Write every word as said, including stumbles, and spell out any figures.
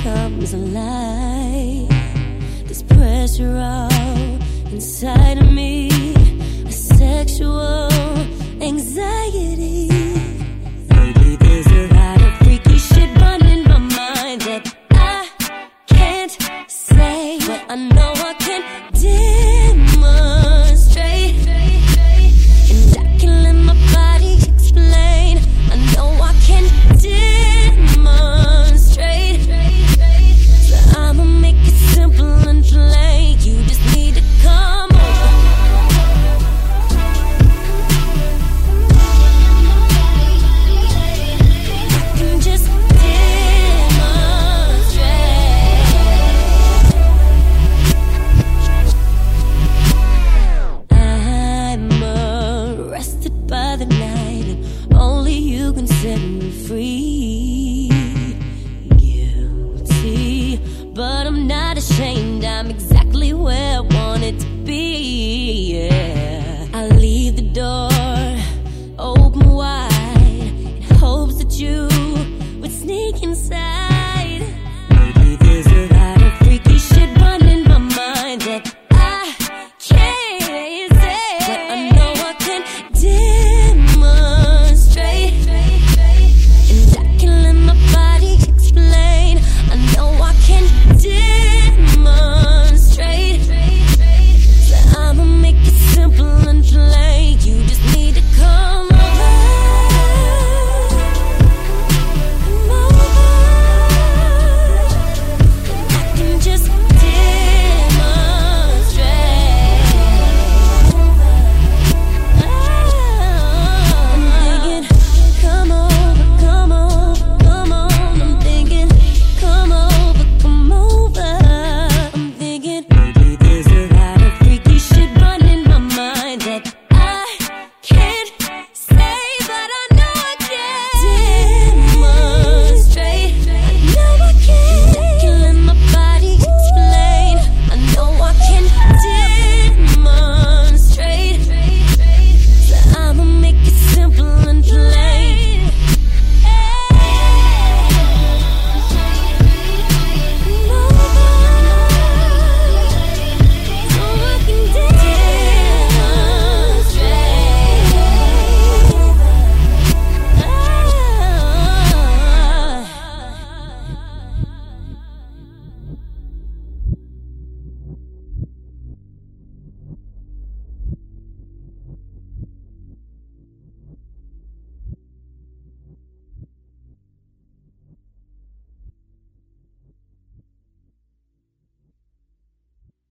comes alive. This pressure all inside of me, a sexual anxiety. Lately there's a lot of freaky shit running my mind that I can't say, but I know I can demonstrate, and I can let my body explain. I know I can demonstrate, so I'ma make it simple and plain. You just need to come over. I can just demonstrate. I'm arrested by the night, and only you can set me free.